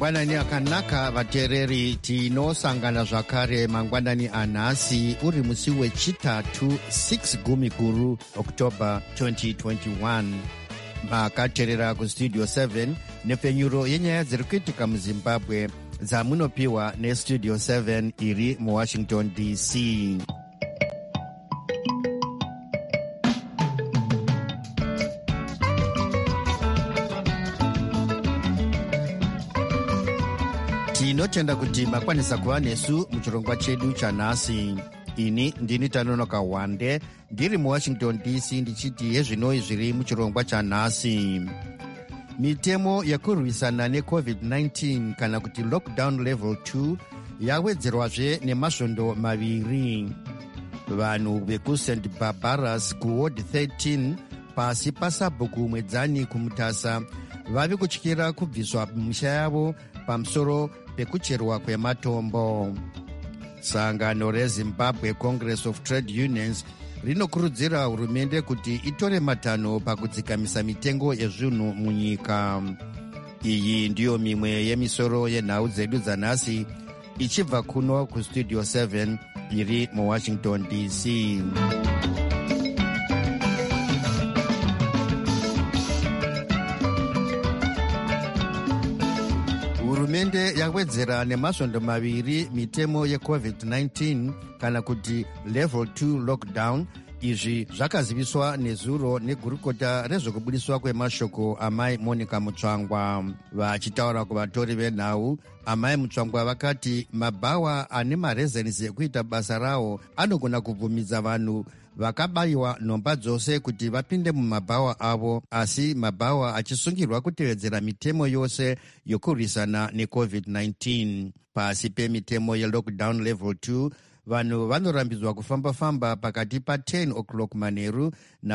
Mangwanani akanaka vateereri, tinosangana zvakare mangwanani anhasi uri musi wechitatu 6 gumiguru October 2021. Makateerera kustudio 7 nepfenyuro yenyaya dziri kuitika muZimbabwe dzamunopiwa nestudio 7 iri muWashington DC. Tinotenda kuti makwanisa kuva nesu muchirongwa chedu chanhasi. Ini ndini Tanonoka Wande ndiri muWashington DC ndichiti yezvinoi zviri muchirongwa chanhasi. Mitemo yekurwisana neCovid-19 kana kuti lockdown level 2 yawedzerwazve nemasvondo maviri. Vanhu vekuSt Barbaras kuward 13 pasi pasabhuku mwedzani kumutasa vavi kutyira kubviswa misha yavo pamusoro pekucherwa kwematombo. Sangano reZimbabwe Congress of Trade Unions rinokurudzira hurumende kuti itore matanho pakudzikamisa mitengo yezvinhu munyika. Iyi ndiyo mimwe yemisoro yenhau dzedu dzanhasi ichibva kuno kustudio 7 iri muWashington DC. Hurumende yawedzera nemasvondo maviri mitemo yeCovid-19 kana kuti level 2 lockdown. Izvi zvakaziviswa nezuro negurukota rezvekubudiswa kwemashoko amai Monica Mutsvangwa. Vachitaura kuvatori venhau, amai Mutsvangwa vakati mabhawa ane marezensi ekuita basa rawo anogona kubvumidza vanhu vakabayiwa nhomba dzose kuti vapinde mumabhawa avo, asi mabhawa achisungirwa kutevedzera mitemo yose yokurwisana neCovid-19. Pasi pemitemo yelockdown level 2, vanhu vanorambidzwa kufamba-famba pakati pa10 o'clock manheru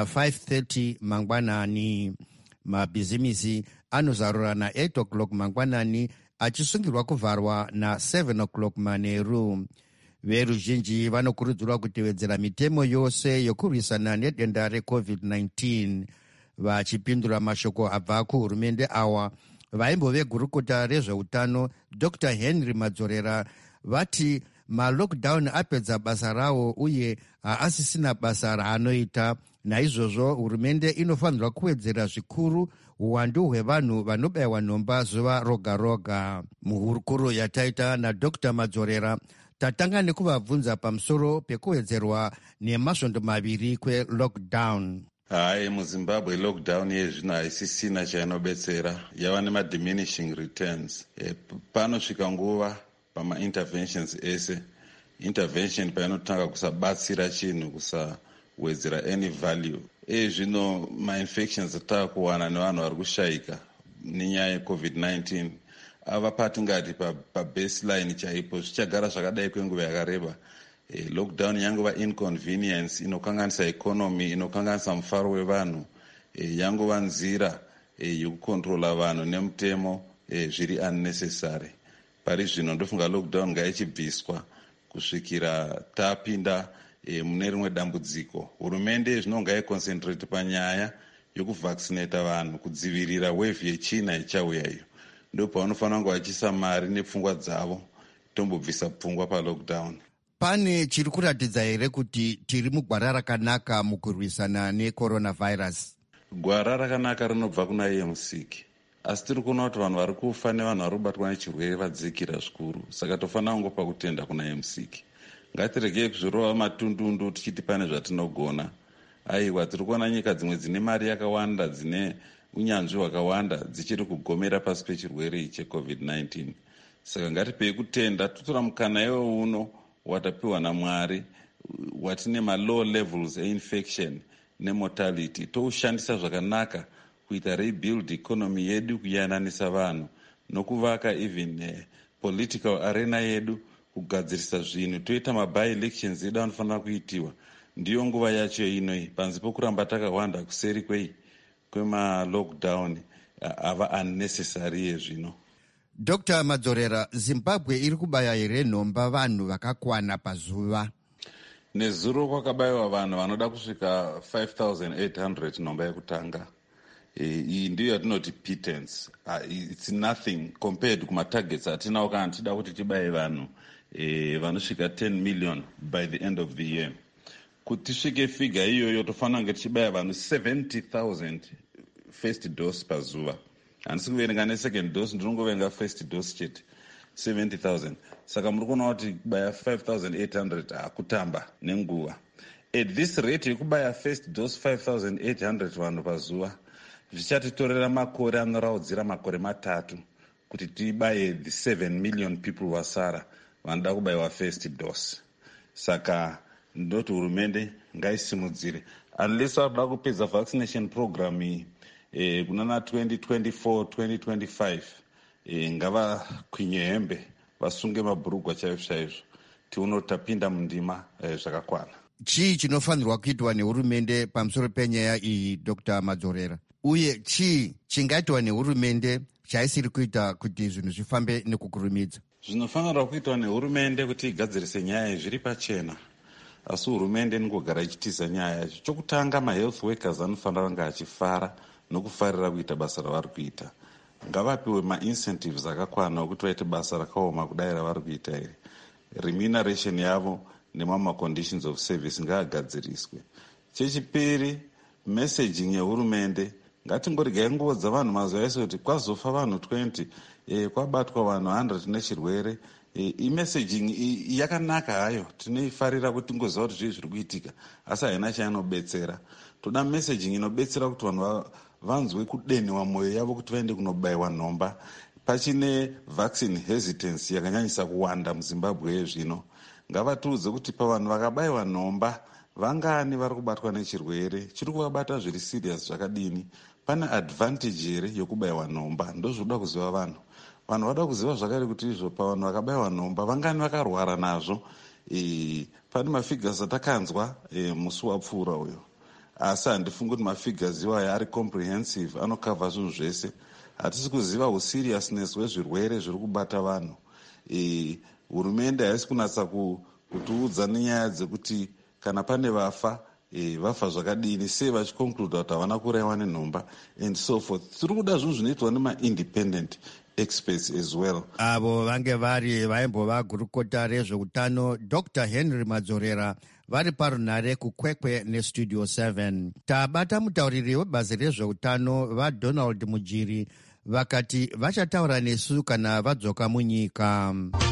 na5:30 mangwanani. Mabhizimisi anozarura na8 o'clock mangwanani achisungirwa kuvharwa na7 o'clock manheru. Veruzhinji vanokurudzirwa kutevedzera mitemo yose yokurwisana nedenda reCovid-19. Vachipindura mashoko abva kuhurumende awa, vaimbove gurukota rezveutano Dr. Henry Madzorera vati malockdown apedza basa rawo uye haasisina basa raanoita. Naizvozvo hurumende inofanirwa kuwedzera zvikuru uwandu hwevanhu vanobayiwa nhomba zuva roga roga. Muhurukuro yataita naDr. Madzorera tatanga nekuvabvunza pamusoro pekuwedzerwa nemasvondo maviri kwelockdown. Hai, muZimbabwe lockdown yezvino haisisina chainobetsera, yava nemadiminishing returns. Panosvika nguva pama-interventions ese, intervention painotanga kusabatsira chinhu, kusawedzera any value. Zvino ma-infections atava kuwana nevanhu vari kushayika nenyaya yeCovid-19 ava patingati pabaseline chaipo, zvichagara zvakadai kwenguva yakareba. Lockdown yangova inconvenience inokanganisa economy, inokanganisa mufaro wevanhu, yangova nzira yokukontrola vanhu nemutemo zviri unnecessary. Pari zvino ndofunga lockdown ngaichibviswa kusvikira tapinda mune rimwe dambudziko. Hurumende zvino ngaiconcentrate panyaya yokuvaccinata vanhu, kudzivirira wave yechina ichauya iyo. Ndo pavanofanira kunge vachiisa mari nepfungwa dzavo tombobvisa pfungwa palockdown. Pane chiri kuratidza here kuti tiri mugwara rakanaka mukurwisana necoronavirus? Gwara rakanaka rinobva kuna EMC, asi tiri kuona kuti vanhu vari kufa nevanhu vari kubatwa nechirwere vadzikira zvikuru. Saka tofanira kungopa kutenda kuna EMC. Ngatiregei kuzvirova matundundu tichiti pane zvatinogona. Aiwa, tiri kuona nyika dzimwe dzine mari yakawanda, dzine unyanzvi hwakawanda, dzichiri kugomera pasi pechirwere cheCovid-19. Saka ngatipei kutenda, totora mukana iwo uno watapiwa naMwari, watine ma-low levels einfection nemortality, toushandisa zvakanaka kuita rebuild economy yedu, kuyananisa vanhu nokuvaka even political arena yedu, kugadzirisa zvinhu, toita maby-elections edu anofanira kuitiwa. Ndiyo nguva yacho inoi, panzi pokuramba takawanda kuseri kwema-lockdown ava unnecessary yezvino. Dr. Madzorera, Zimbabwe iri kubaya here nhomba vanhu vakakwana pazuva? Nezuro kwakabayiwa vanhu vanoda kusvika 5,800 nhomba yekutanga. iyi ndiyo yatinoti pittance. It's nothing compared kumatargets atinawo kana tida kuti tibaye vanhu vanosvika 10 million by the end of the year. Kuti tisvike figa iyoyo tofanira kunge tichibaya vanhu 70,000 first dose pazuva. Handisi kuverenga nesecond dose, ndinongoverenga first dose chete 70,000. Saka muri kuona kuti kubaya 5,800 hakutamba nenguva. At this rate yekubaya first dose 5,800 vanhu pazuva zvichatitorera makore anoraudzira makore 3 kuti tibaye the 7 million people vasara vanoda kubayiwa first dose. Saka ndoti hurumende ngaisimudzire unless vakuda kupedza vaccination program iyi kunana 2024-2025 ngavakwinye hembe vasunge mabhurugwa chaizvo chaizvo tione tapinda mundima zvakakwana. Chii chinofanirwa kuitwa nehurumende pamusoro penyaya iyi, Dr. Madzorera? Uye chii chingaitwa nehurumende chaisiri kuita kuti zvinhu zvifambe nekukurumidza? Zvinofanirwa kuitwa nehurumende kuti igadzirise nyaya zviri pachena, asi hurumende ningogara ichitiza nyaya yacho. Chokutanga, mahealth workers anofanira kunge achifara nokufarira kuita basa ravari kuita. Ngavapiwe maincentives akakwana okuti vaite basa rakaoma kudai ravari kuita iri. Remuneration yavo nemamaconditions of service ngaagadziriswe. Chechipiri, messaging yehurumende ngatingorigai nguo dzavanhu mazuva ese kuti kwazofa vanhu 20 kwabatwa vanhu 100 nechirwere. Messaging yakanaka hayo, tinoifarira kuti tingoziva kuti zvii zviri kuitika, asi haina chainobetsera. Toda messaging inobetsera kuti vanhu vanzwe kudenhewa mwoyo yavo kuti vaende kunobayiwa nhomba. Pachine vaccine hesitancy yakanyanyisa kuwanda muZimbabwe yezvino. Ngavatiudze kuti pavanhu vakabayiwa nhomba vangani vari kubatwa nechirwere, chiri kuvabata zviri serious zvakadini, pane advantage here yokubayiwa nhomba. Ndozvoda kuziva vanhu. Vanhu vada kuziva zvakare kuti izvo pavanhu vakabayiwa nhomba vangani vakarwara nazvo. Pane mafigures atakanzwa musi wapfuura uyo, asi handifungi kuti mafigures iwayo ari comprehensive, anokavha zvinhu zvese. Hatisi kuziva useriousness hwezvirwere zviri kubata vanhu. Hurumende haisi kunatsa kutiudza nenyaya dzekuti kana pane vafa vafa zvakadini, sei vachiconcluda kuti havana kurayiwa nenhomba and so forth. Tiri kuda zvinhu zvinoitwa nema-independent experts as well. Avo vange vaimbova gurukota rezveutano Dr. Henry Madzorera vari parunare kukwekwe nestudio 7. Tabata mutauriri webazi rezveutano vaDonald Mujiri vakati vachataura nesu kana vadzoka munyika.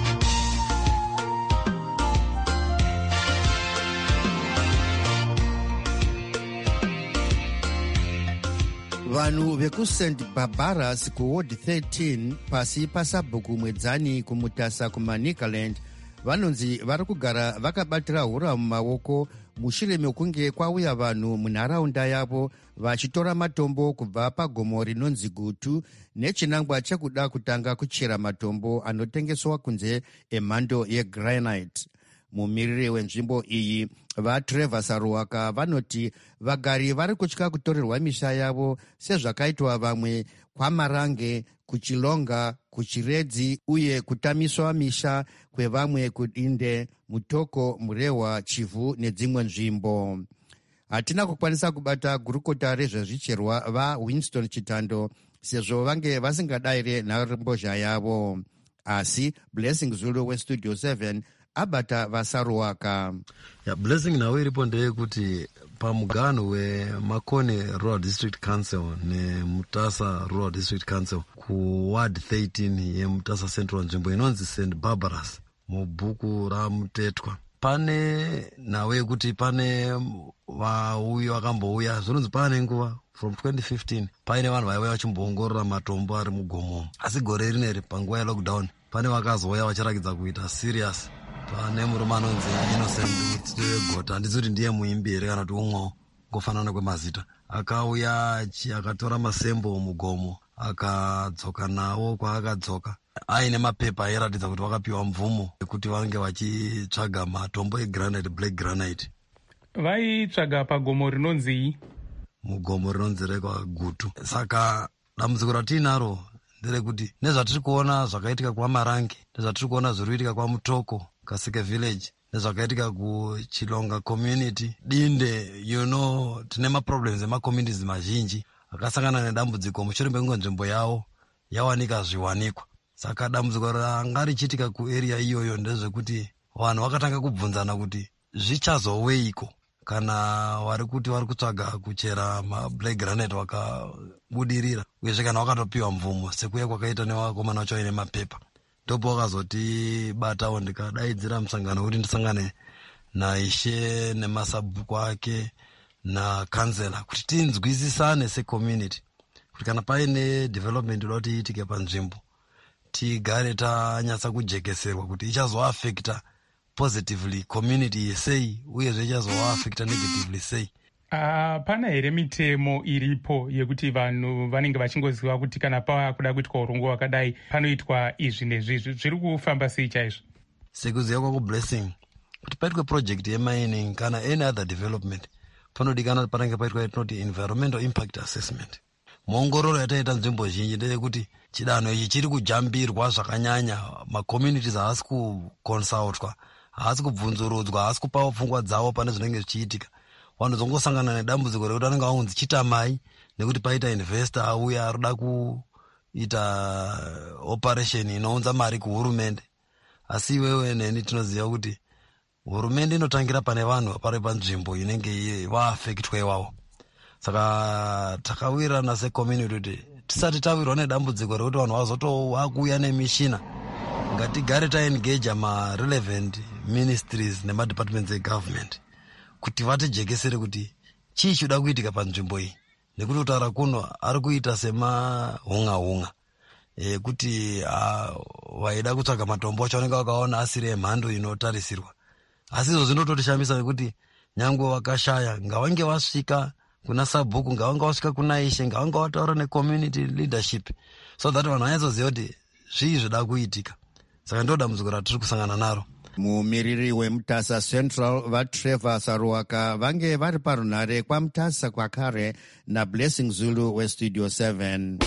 Vanhu vekuSt Barbaras kuward 13 pasi pasabhuku mwedzani kumutasa kumaNicaland vanonzi vari kugara vakabatira hura mumaoko mushure mekunge kwauya vanhu munharaunda yavo vachitora matombo kubva pagomo rinonzi Gutu nechinangwa chekuda kutanga kuchera matombo anotengeswa kunze emhando yegranite. Mumiriri wenzvimbo iyi vaTrevor Saruwaka vanoti vagari vari kutya kutorerwa misha yavo sezvakaitwa vamwe kwaMarange, kuChilonga, kuChiredzi uye kutamiswa misha kwevamwe kuDinde, Mutoko, Murehwa, Chivhu nedzimwe nzvimbo. Hatina kukwanisa kubata gurukota rezvezvicherwa vaWinston Chitando sezvo vange vasingadayire nharembozha yavo, asi Blessing Zulu westudio 7 abata vaSaruwaka. Blessing nawe iripo ndeyekuti pamugano weMakone Rural District Council neMutasa Rural District Council kuward 13 yeMutasa Central, nzvimbo inonzi St Barbaras mubhuku ramutetwa, pane nawe kuti pane vauya vakambouya zvinonzi pane nguva from 2015 paine vanhu vaiva vachimboongorora matombo ari mugomo, asi gore rineri panguva yelockdown pane vakazouya vachirakidza kuita serious. Pane murume anonzi Innocent Gota, handisi kuti ndiye muimbi here kana kuti umwewo ngofanana kwemazita, akauya akatora masembo mugomo akadzoka nawo kwaakadzoka aine mapepa airatidza kuti vakapiwa mvumo yekuti vange vachitsvaga matombo egranite, black granite. Vaitsvaga pagomo rinonzi mugomo rinonzi reKwaGutu. Saka dambudziko ratiinaro nderekuti nezvatiri kuona zvakaitika kwaMarange, nezvatiri kuona zviri kuitika kwaMutoko Kasike village, nezvakaitika kuChilonga community, Dinde, tine maproblems emacommunities mazhinji. vakasangana nedambudziko mushure mekunge nzvimbo yavo yawanika zviwanikwa. Saka dambudziko ranga richiitika kuarea iyoyo ndezvekuti vanhu vakatanga kubvunzana kuti zvichazoweiko kana vari kuti vari kutsvaga kuchera mablack granite vakabudirira, uyezve kana vakatopiwa mvumo sekuya kwakaita nevakomana vacho vaine mapepa. Ndopo vakazotibatawo ndikadaidzira musangano kuti ndisangane naishe nemasabhuku ake nakansela kuti tinzwisisane secommunity kuti kana paine development inoda kuti iitike panzvimbo tigare tanyatsa kujekeserwa kuti ichazoafekta positively community sei uyezve ichazoafekta negatively sei. Pana here mitemo iripo yekuti vanhu vanenge vachingoziva kuti kana pakuda kuitwa urongwa wakadai panoitwa izvi nezvizvi, zviri kufamba sei chaizvo? Sekuziva kwangu blessing kuti paitwe project yemining kana any other development panodikana panenge paitwa yatinoti environmental impact assessment. Muongororo yataita nzvimbo zhinji ndeyekuti chidanho ichi chiri kujambirwa zvakanyanya, macommunities haasi kuconsultwa, haasi kubvunzurudzwa, haasi kupawo pfungwa dzavo pane zvinenge zvichiitika. Vanhu zongosangana nedambudziko rekuti vanenge vaunzi chitamai nekuti paita investor auya arikuda kuita operation inounza mari kuhurumende. Asi iwewe neni tinoziva kuti hurumende inotangira pane vanhu pari panzvimbo inenge vaafektwa iwavo. Saka takawirirana secommunity kuti tisati tawirwa nedambudziko rekuti vanhu vazotovakuuya nemishina, ngatigare taengage ma-relevant ministries nema-departments egovernment kuti vatijekesere kuti chii chida kuitika panzvimbo iyi, nekuti kutaura kuno ari kuita semahunga kuti vaida kutsvaga matombo acho vanenge vakaona asiri emhando inotarisirwa. Asi izvo zvinototishambisa nekuti nyangwe vakashaya ngavange vasvika kuna sabhuku, ngavange vasvika kuna ishe, ngavange vataura necommunity leadership so that vanhu vanyatsoziva kuti zvii zvida kuitika. Saka ndo dambudziko ratiri kusangana naro. Mumiriri wemutasa Central vaTrevor Saruwaka vange vari parunhare kwamutasa kwakare naBlessing Zulu weStudio 7.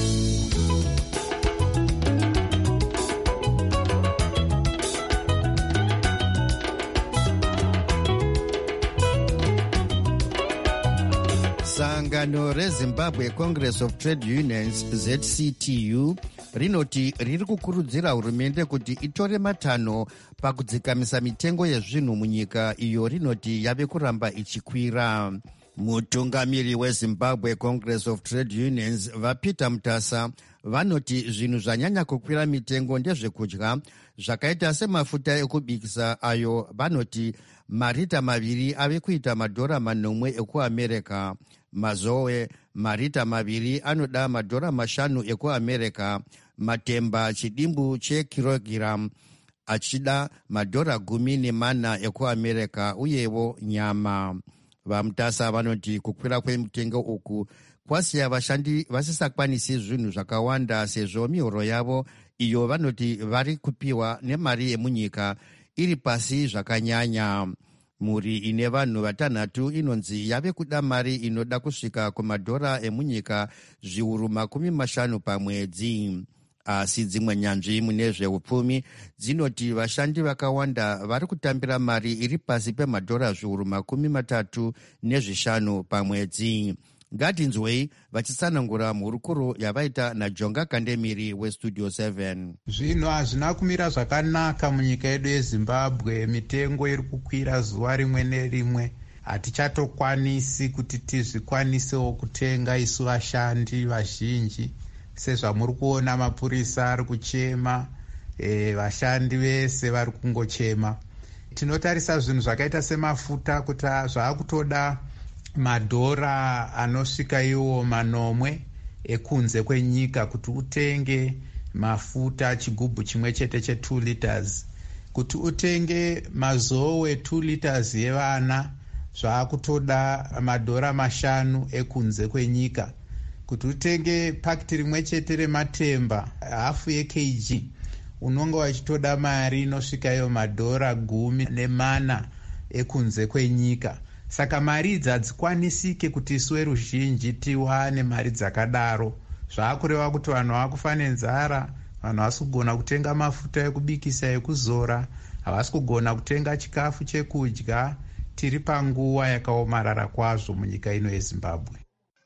Sangano reZimbabwe Congress of Trade Unions ZCTU rinoti riri kukurudzira hurumende kuti itore matanho pakudzikamisa mitengo yezvinhu munyika iyo rinoti yave kuramba ichikwira. Mutungamiri weZimbabwe Congress of Trade Unions vaPeter Mutasa vanoti zvinhu zvanyanya kukwira mitengo ndezvekudya zvakaita semafuta ekubikisa ayo vanoti marita 2 ave kuita $9 ekuAmerica. Mazowe marita 2 anoda $5 ekuAmerica. Matemba chidimbu chekirogiramu achida $14 ekuAmerica uyewo nyama. VaMutasa vanoti kukwira kwemitengo uku kwasiya vashandi vasisakwanisi zvinhu zvakawanda sezvo mihoro yavo iyo vanoti vari kupiwa nemari yemunyika iri pasi zvakanyanya. Mhuri ine vanhu 6 inonzi yave kuda mari inoda kusvika kumadhora emunyika zviuru 50 pamwedzi. Asi dzimwe nyanzvi mune zveupfumi dzinoti vashandi vakawanda vari kutambira mari iri pasi pemadhora zviuru 35 pamwedzi. Ngatinzwei vachitsanangura mhurukuro yavaita naJonga Kandemiri weStudio 7. Zvinhu hazvina kumira zvakanaka munyika yedu yeZimbabwe. Mitengo iri kukwira zuva rimwe nerimwe. Hatichatokwanisi kuti tizvikwanisewo kutenga isu vashandi vazhinji. Sezvamuri kuona mapurisa ari kuchema, vashandi vese vari kungochema. Tinotarisa zvinhu zvakaita semafuta kuti zvaakutoda madhora anosvika iwo 9 ekunze kwenyika kuti utenge mafuta chigubhu chimwe chete che2 liters. Kuti utenge mazowe 2 liters yevana zvaakutoda madhora 5 ekunze kwenyika. Kuti utenge pakiti rimwe chete rematemba hafu ye-kg unonga wachitoda mari inosvika iyo madhora 14 ekunze kwenyika. Saka mari idzi hadzikwanisike kuti isu veruzhinji tiwane mari dzakadaro. Zvaakureva kuti vanhu vakufa nenzara, vanhu havasi kugona kutenga mafuta ekubikisa ekuzora, havasi kugona kutenga chikafu chekudya. Tiri panguva yakaomarara kwazvo munyika ino yeZimbabwe.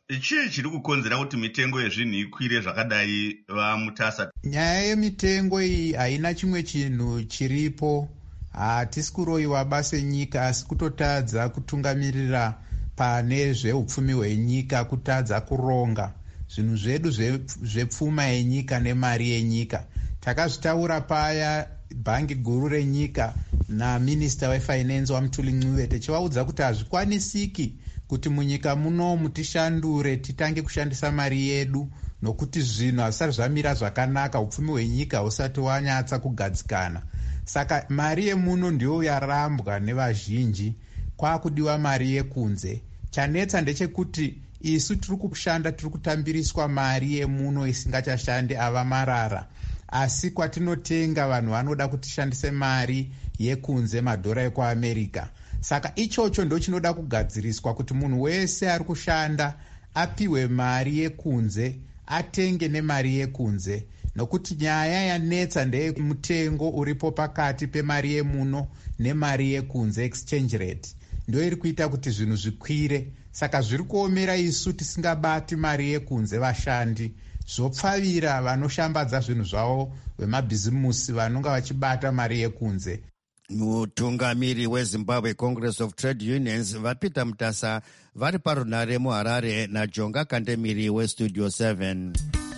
chii chiri kukonzera kuti mitengo yezvinhu ikwire zvakadai vaMutasa? Nyaya yemitengo iyi haina chimwe chinhu chiripo. Hatisi kuroyiwa base nyika, asi kutotadza kutungamirira pane zveupfumi hwenyika, kutadza kuronga zvinhu zvedu zvepfuma yenyika nemari yenyika. Takazvitaura paya bhangi guru renyika naminista wefinance waMutuli Ncube tichivaudza kuti hazvikwanisiki kuti munyika munomu tishandure titange kushandisa mari yedu, nokuti zvinhu hazvisati zvamira zvakanaka, upfumi hwenyika husati wanyatsa kugadzikana. Saka mari yemuno ndiyo yarambwa nevazhinji, kwakudiwa mari yekunze. Chanetsa ndechekuti isu tiri kushanda, tiri kutambiriswa mari yemuno isingachashande ava marara, asi kwatinotenga vanhu vanoda kuti tishandise mari yekunze, madhora ekuAmerica. Saka ichocho ndo chinoda kugadziriswa, kuti munhu wese ari kushanda apiwe mari yekunze, atenge nemari yekunze, nokuti nyaya yanetsa ndeyemutengo uripo pakati pemari yemuno nemari yekunze, exchange rate, ndio iri kuita kuti zvinhu zvikwire. Saka zviri kuomera isu tisingabati mari yekunze vashandi, zvopfavira vanoshambadza zvinhu zvavo vemabhizimusi vanonga vachibata mari yekunze. Mutungamiri weZimbabwe Congress of Trade Unions vaPeter Mutasa vari parunare muHarare naJonga Kandemiri weStudio 7.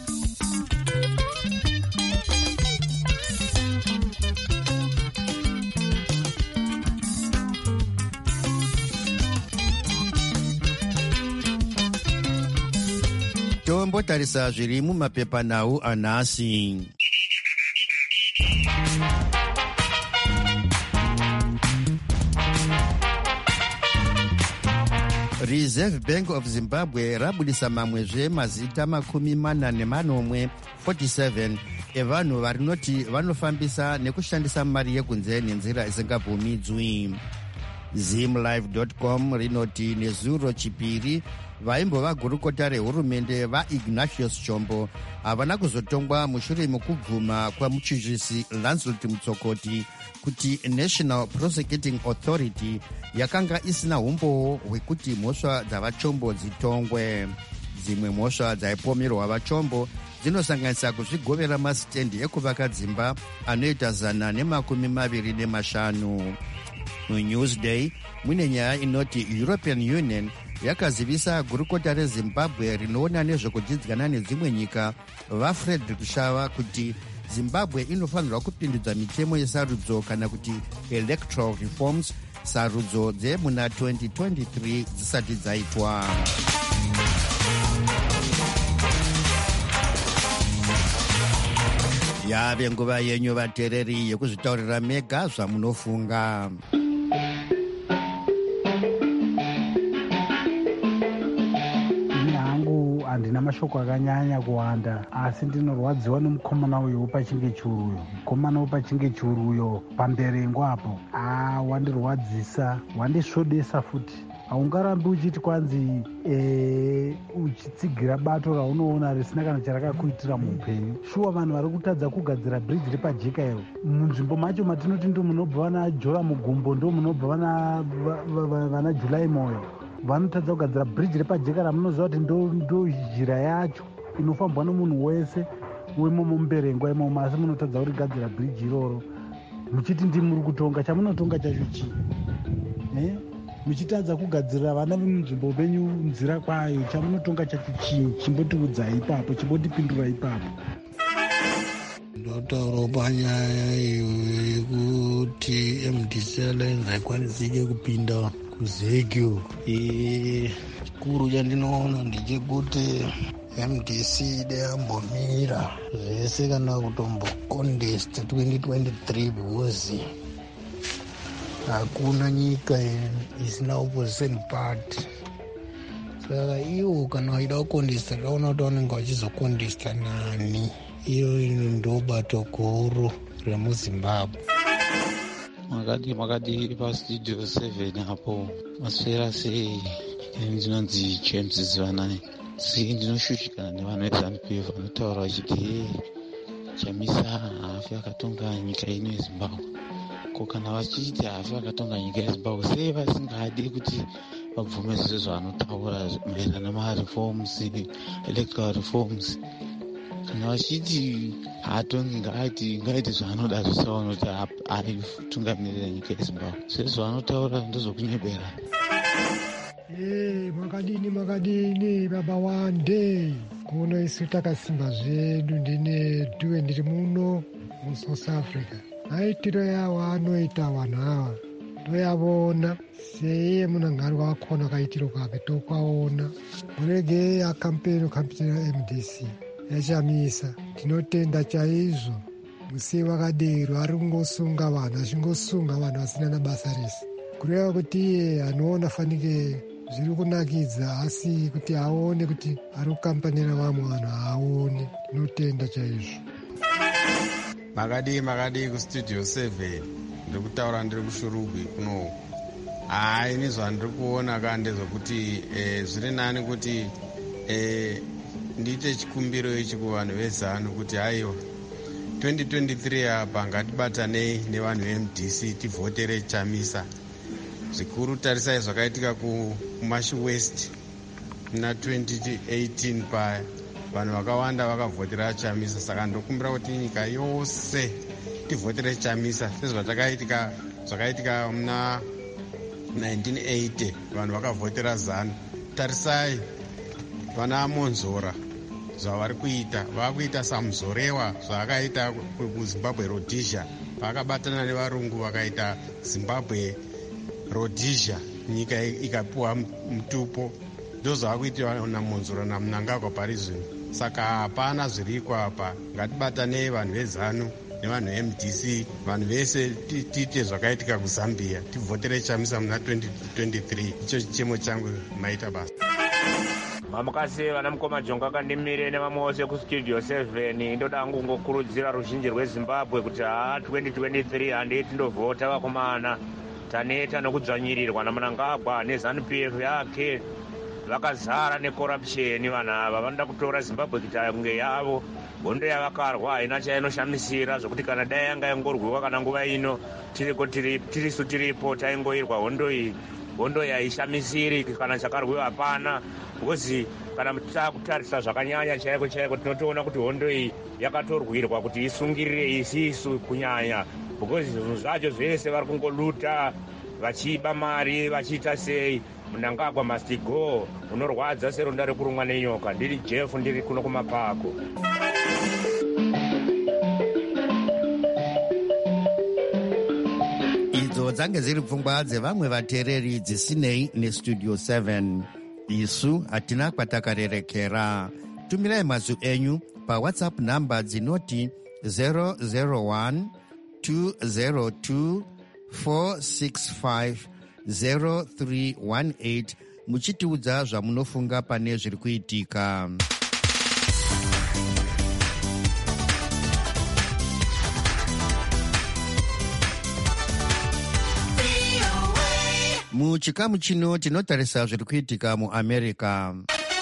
Tombotarisa zviri mumapepanhau anhasi. Reserve Bank of Zimbabwe rabudisa mamwezve mazita 47 evanhu varinoti vanofambisa nekushandisa mari yekunze nenzira isingabvumidzwi. Zimlive.com rinoti nezuro chipiri vaimbova gurukota rehurumende vaIgnatius Chombo havana kuzotongwa mushure mekubvuma kwamuchinjisi Lancelot Mutsokoti kuti National Prosecuting Authority yakanga isina umbowo hwekuti mhosva dzavachombo dzitongwe. Dzimwe mhosva dzaipomerwa vachombo dzinosanganisa kuzvigovera masitendi ekuvaka dzimba anoita 125. MuNewsday mune nyaya inoti European Union yakazivisa gurukota reZimbabwe rinoona nezvekudzidzana nedzimwe nyika vaFrederick Shava kuti Zimbabwe inofanirwa kupindudza mitemo yesarudzo kana kuti electoral reforms sarudzo dzemuna 2023 dzisati dzaitwa. Yave nguva yenyu vatereri yekuzvitaurira mega zvamunofunga. Handina mashoko akanyanya kuwanda, asi ndinorwadziwa nemukomana uyo wepachinge chiuru uyo. Mukomana wepachinge chiuru uyo pamberengo apo wandirwadzisa, wandisvodesa futi. Haungarambi uchiti kwanzi uchitsigira bato raunoona risina kana charakakuitira muupenyu. Shuwa vanhu vari kutadza kugadzira bridge repajeka iro munzvimbo macho matinoti ndo munobva vana Jora Mugumbo, ndo munobva vana Julai Moyo, vanotadza kugadzira bridge repajeka ramunoziva kuti ndo zhira yacho inofambwa nemunhu wese wemumberengwa imomo, asi munotadza kuti gadzira bridge iroro muchiti ndimuri kutonga. Chamunotonga chacho chii? Muchitadza kugadzirira vana vemunzvimbo venyu nzira kwayo, chamunotonga chacho chii? Chimbotiudzai ipapo, chimbotipindura ipapo. Ndotaura panyaya yekuti MDC Alliance haikwanisike kupinda kuzekyo. Chikuru chandinoona ndechekuti MDC ideyambomira zvese kana kutombocontest 2023 because hakuna nyika isina opposition party. Saka iwo kana waida kucontesta ndaona kuti vanenge vachizocontesta nani. Iyo ndobato guru remuZimbabwe. Makadi pastudio 7 hapo maswera sei ndinonzi James Zivanani. Ndinoshushikana nevanhu veZANU-PF vanotaura vachiti Chamisa hafi akatonga nyika ino yeZimbabwe. Ko kana vachiti hafi akatonga nyika yeZimbabwe, sei vasingadi kuti vabvume zvese zvavanotaura maererano nemareforms, electoral reforms. Kana vachiti hatongi ngaiti zvaanoda zvisaona kuti aitungamirira nyika yeZimbabwe. Zvese zvavanotaura ndozvokunyebera. Makadini baba wande kuona isu takasimba zvedu ndine duwe ndiri muno muSouth Africa. Maitiro yawo anoita vanhu ava toyavona seiye munangari wakhona kaitiro kake tokwaona murege akampeni kampitira MDC yachamisa. Tinotenda chaizvo musi vakadero ari kungosunga vanhu achingosunga vanhu vasina nabasa rese kureva kuti iye anoona fanike zviri kunakidza asi kuti aone kuti ari kukampanira vamwe vanhu aone. Tinotenda chaizvo. makadii kustudio 7 ndiri kutaura ndiri kushurugwi kuno. Ini zvandiri kuona ndezvokuti zviri nani kuti ndiite chikumbiro ichi kuvanhu veZANU kuti haiwa 2023 apa ngatibatanei nevanhu veMDC tivhotere Chamisa. Zvikuru tarisai zvakaitika kuMashi West na 2018 paya vanhu vakawanda vakavhotera Chamisa. Saka ndokumbira kuti nyika yose tivhotere Chamisa zvakaitika muna 1980 vanhu vakavhotera ZANU. Tarisai vana Monzora zvavari kuita, vakuita samuzorewa zvakaita kuZimbabwe Rhodesia, vakabatana nevarungu vakaita Zimbabwe Rhodesia, nyika ikapuwa mutupo. Ndozvakuitwa naMonzora naMnangagwa Parizvino. Saka hapana zviriko apa. Ngatibatanei vanhu veZANU nevanhu veMDC, vanhu vese tiite zvakaitika kuZambia, tivhotere Chamisa muna 2023. Icho chichemo changu. Maita basa. Mamukasi vana mukoma Jonga akandimire nevamwe vose kustudio 7. Ndoda kungokurudzira ruzhinji rweZimbabwe kuti 2023 handiti ndovhota vakomana. Taneta nokudzvanyirirwa naMnangagwa neZANU-PF yake vakazara necorruption. Vanhu ava vanoda kutora Zimbabwe kuita kunge yavo. Hondo yavakarwa haina chainoshamisira zvokuti kana dai yanga yangorwiwa kana nguva ino tiripo taingoirwa hondo iyi. Hondo yaishamisiri kana chakarwiwa hapana. Because kana takutarisa zvakanyanya chaiko tinotoona kuti hondo iyi yakatorwirwa kuti isungirire isisu kunyanya. Because zvinhu zvacho zvese vari kungoluta vachiba mari vachiita sei. Mnangagwa must go. Unorwadza seronda rekurumwa nenyoka. Ndiri Jeff ndiri kuno kuMapako. Idzo dzange dziri pfungwa dzevamwe vateereri dzisinei nestudio 7. Isu hatina kwatakarerekera. Tumirai mazwi enyu paWhatsApp namba dzinoti 001 202 465 0318 muchitiudza zvamunofunga pane zviri kuitika. Muchikamu chino tinotarisa zviri kuitika muAmerica.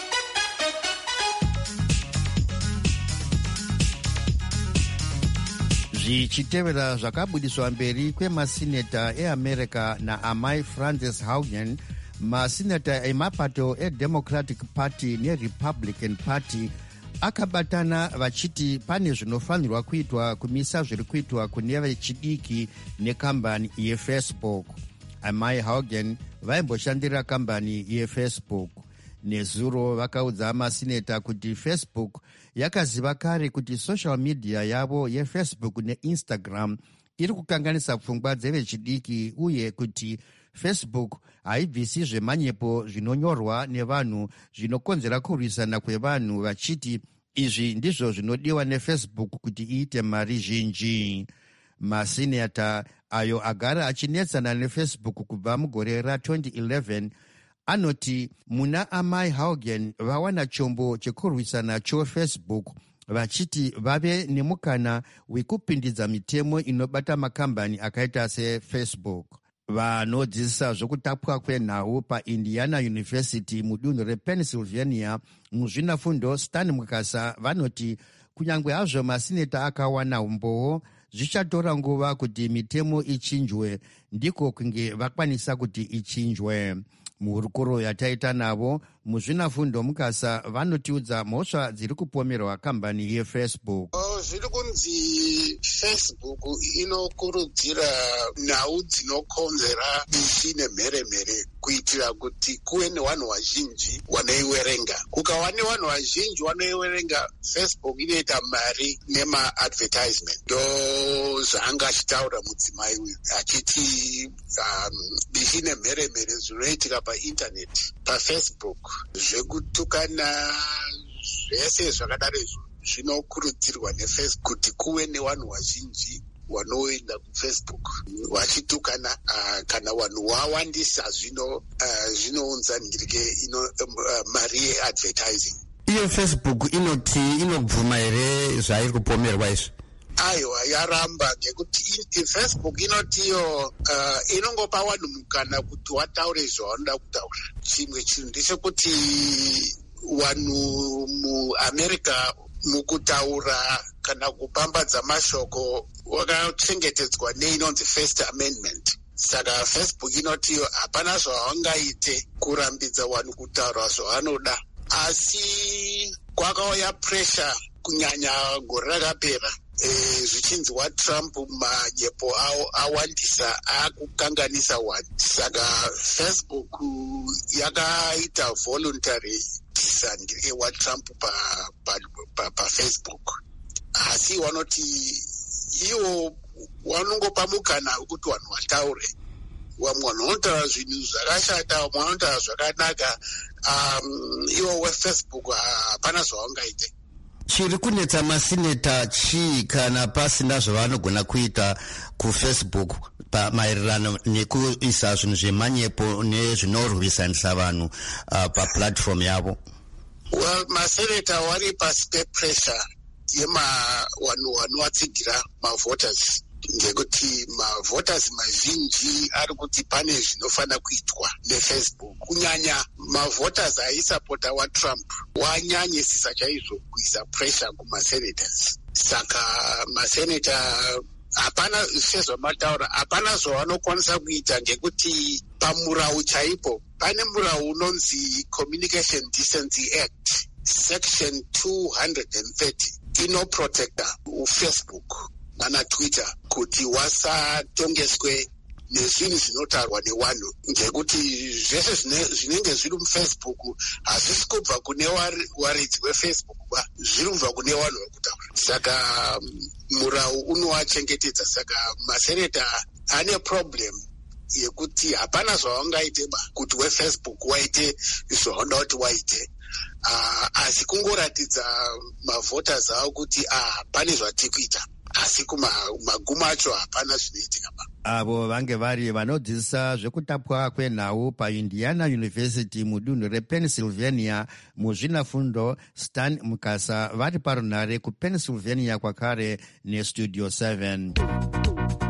Zvichitevera zvakabudiswa mberi kwemasineta eAmerica naamai Frances Haugen, masineta emapato eDemocratic Party neRepublican Party akabatana vachiti pane zvinofanirwa kuitwa kumisa zviri kuitwa kune vechidiki nekambani yeFacebook. Amai Haugen vaimboshandira kambani yeFacebook. Nezuro vakaudza masineta kuti Facebook yakaziva kare kuti social media yavo yeFacebook neInstagram iri kukanganisa pfungwa dzevechidiki uye kuti Facebook haibvisi zvemanyepo zvinonyorwa nevanhu zvinokonzera kurwisana kwevanhu vachiti izvi ndizvo zvinodiwa neFacebook kuti iite mari zhinji. Masineta ayo agara achinetsana neFacebook kubva mugore ra2011 anoti muna amai Haugen vawana chombo chekurwisana choFacebook vachiti vave nemukana wekupindidza mitemo inobata makambani akaita seFacebook. Vanodzidzisa zvokutapwa kwenhau paIndiana University mudunhu rePennsylvania muzvinafundo Stan Mukasa vanoti kunyange hazvo masineta akawana umboo zvichatora nguva kuti mitemo ichinjwe ndiko kunge vakwanisa kuti ichinjwe. muhurukuro yataita navo muzvinafundo mukasa vanotiudza mhosva dziri kupomerwa kambani yefacebook. Zviri kunzi Facebook inokurudzira nhau dzinokonzera bishi nemheremhere kuitira kuti kuve nevanhu vazhinji vanoiverenga. Kukawa nevanhu vazhinji vanoiverenga, Facebook inoita mari nemaadvertisement. Ndo zvaanga achitaura mudzimai uyu achiti bishi nemheremhere zvinoitika paintaneti, pafacebook, zvekutukana, zvese zvakadaro izvo zvinokurudzirwa nefacebook kuti kuve nevanhu vazhinji vanoenda kufacebook vachitukana. Kana vanhu wawandisa zvinounza ndirike mari yeadvertising. Iyo Facebook inobvuma here zvairi kupomerwa izvi? Aiwa, yaramba, ngekuti Facebook inoti iyo inongopa vanhu mukana kuti wataure zvavanoda kutaura. Chimwe chinhu ndechekuti vanhu muAmerica mukutaura kana kupambadza mashoko wakachengetedzwa neinonzi First Amendment. Saka Facebook inoti iyo hapana zvavangaite kurambidza vanhu kutaura zvavanoda. Asi kwakauya pressure kunyanya gore rakapera, zvichinziwa Trump manyepo awandisa akukanganisa vanhu. Saka Facebook yakaita voluntary disandire waTrump pa-Facebook. Asi wanoti iwo wanongopa mukana kuti vanhu vataure. Vamwe vanhu vanotaura zvinhu zvakashata, vamwe vanotaura zvakanaka. Iwo wefacebook hapana zvavangaite. Chiri kunetsa masineta chii kana pasina zvavanogona kuita kufacebook maererano nekuisa zvinhu zvemanyepo nezvinorwisanisa vanhu paplatform yavo? Well, maseneta wari pasi pepressure vanhu vanovatsigira mavoters, ngekuti mavoters mazhinji ari kuti pane zvinofanira kuitwa nefacebook. Kunyanya mavoters aisapota waTrump wanyanyisisa chaizvo kuisa pressure kumasenators. Saka maseneta hapana sezvamataura, hapana zvavanokwanisa kuita, ngekuti pamurau chaipo pane murau unonzi Communication Decency Act section 230 inoprotecta Facebook nana Twitter kuti wasatongeswe nezvinhu zvinotaurwa nevanhu, ngekuti zvese zvinenge zviri mufacebook hazvisi kubva kune waridzi wefacebook, zviri kubva kune vanhu vakutaura. Saka murau unovachengetedza. Saka maseneta ane problem yekuti hapana zvavangaite kuti wefacebook waite zvavanoda kuti waite. Asi kungoratidza mavoters avo kuti pane zvatiri kuita, asi kumagumo acho hapana zvinoitika. Avo vange vari vanodzidzisa zvekutapwa kwenhau paIndiana University mudunhu rePennsylvania muzvinafundo. Stan Mukasa vari parunhare kuPennsylvania kwakare neStudio 7.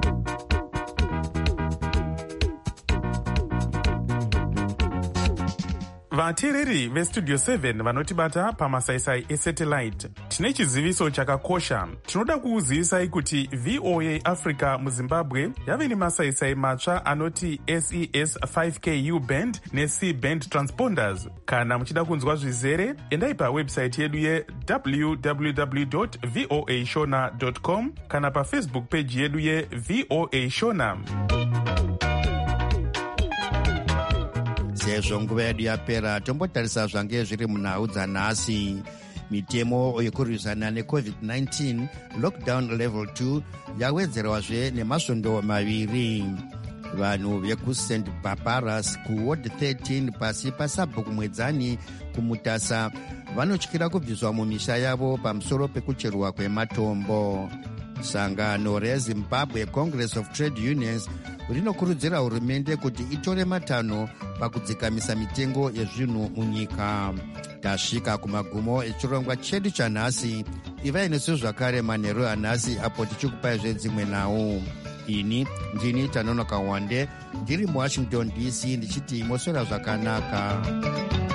vateereri vestudio 7 vanotibata pamasaisai esatellite, tine chiziviso chakakosha. Tinoda kukuzivisai kuti VOA Africa muZimbabwe yave nemasaisai matsva anoti SES 5KU band neC band transponders. Kana muchida kunzwa zvizere, endai pawebsite yedu ye-www.voashona.com kana pafacebook page yedu ye-VOA Shona. Sezvo nguva yedu yapera, tombotarisa zvange zviri munhau dzanhasi. Mitemo yekurwisana neCovid-19 lockdown level 2 yawedzerwazve nemasvondo maviri. Vanhu vekuSt Barbaras kuward 13 pasi pasabhuku mwedzani kumutasa vanotyira kubviswa mumisha yavo pamusoro pekucherwa kwematombo. Sangano reZimbabwe Congress of Trade Unions rinokurudzira hurumende kuti itore matanho pakudzikamisa mitengo yezvinhu munyika. Tasvika kumagumo echirongwa chedu chanhasi. Ivai nesu zvakare manheru anhasi apo tichikupai zvedzimwe nhau. Ini ndini Tanonoka Wande ndiri muWashington DC ndichiti moswera zvakanaka.